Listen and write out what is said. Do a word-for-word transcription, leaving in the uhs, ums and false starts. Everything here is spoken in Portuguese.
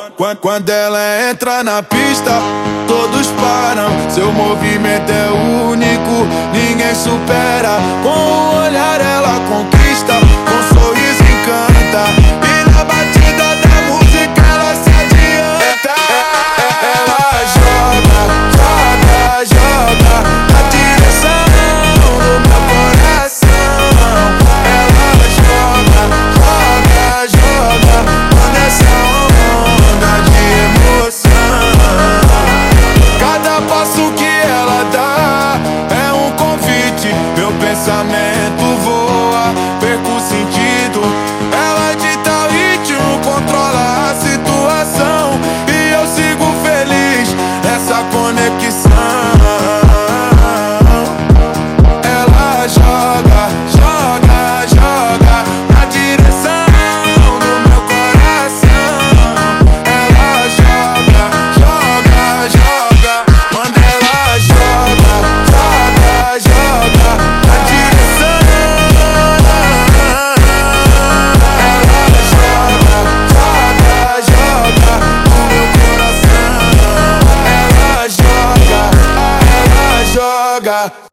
Quando, quando ela entra na pista, todos param. Seu movimento é único, ninguém supera. Com o olhar ela conquista, com um sorriso encanta. E na batida da música ela se adianta. Ela joga, joga, joga na direção do meu coração. Ela joga, joga, joga nessa onda de emoção. Cada passo que ela dá é um convite. Meu pensamento voa, perco o sentido. Ela dita o ritmo, controla a situação. E eu sigo feliz nessa conexão. Ela joga, joga, joga na direção do meu coração. Ela joga, joga, joga. Quando ela joga, joga, joga na direção. Ela joga, joga, joga no meu coração. Ela joga, ela joga.